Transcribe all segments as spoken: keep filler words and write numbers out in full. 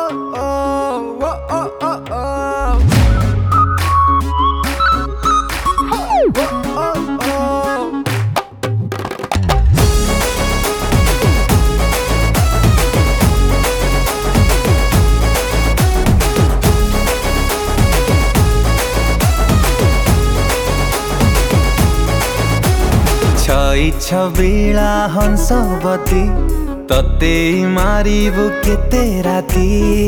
छबिला हंसवती तते मारिबु केते राती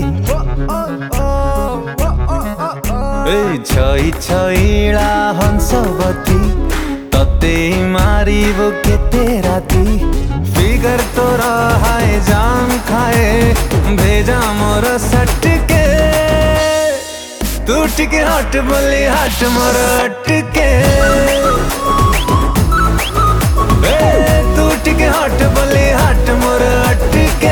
ए छई छईला हंसवती तते मारिबु केते राती फिगर तोरा हाय जाम खाए भेजा मोर सटके तू टिके हट बोली हट मोर अटके तू टिके हट बोली हट मोर अटके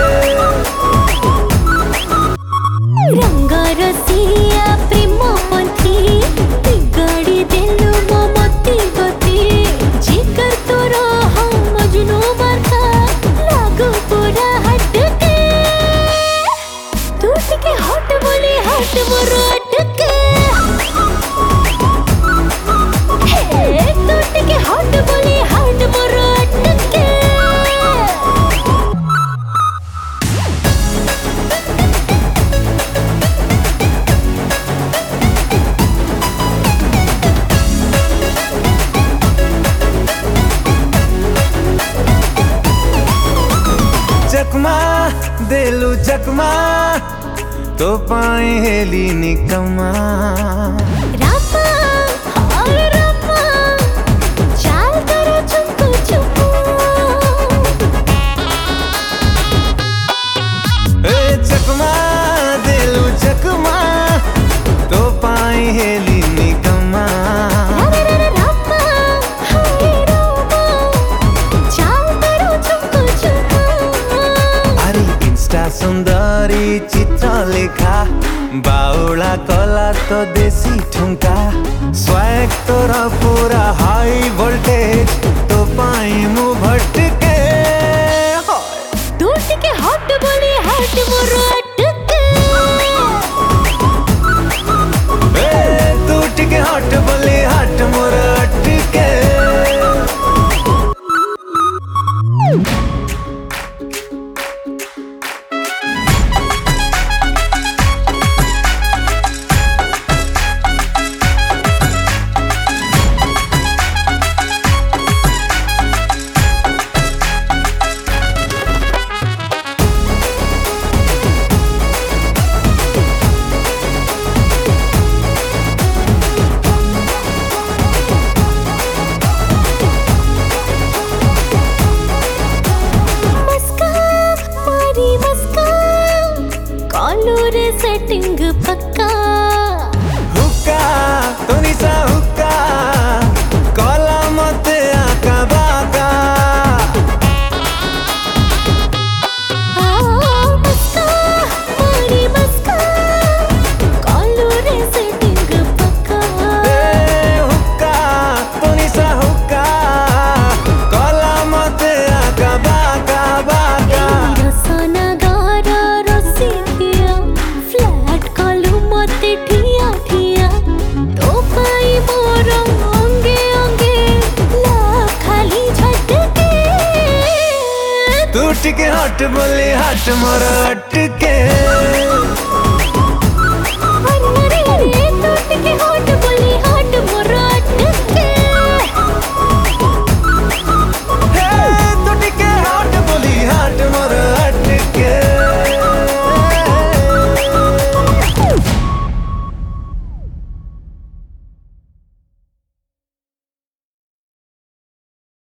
रंग रसिया प्रेम पंथी बिगाड़ी देलु मो मती गति जिकर तोर हम मजनू बरखा लागू पूरा हटके तू टिके हट बोली हट मोर अटके हे तू टिके हट बोली हट मोर अटके चकमा देलू चकमा तो पाए हेली निकमा रामा और रामा चाल करो चुपू चुपू ए चकमा देलू चकमा तो पाए हेली निकमा रामा और रामा चाल करो चुपू चुपू अरे इंस्टा सुंदरी चित्र लेखा बाउला कला तो देसी ठुमका स्वैग तोरा पूरा हाई वोल्टेज तो पाई मु भटके तू टिके हट बोली हट मोर अटके ए तू टिके हट बोली हट मोर अटके सेटिंग पक्का हुक्का तो निसा हुक्का कला मते आका बाका मस्का मारी मस्का कॉलू रे सेटिंग पक्का हुक्का तो निसा हुक्का कला मते आका बाका बाका रसना गारा रसी दिया फ्लैट कॉलू मते ठिया ठिया तो पाई मोर अंगे अंगे ला खाली झटके तू टिके हट बोली हट मोर अटके।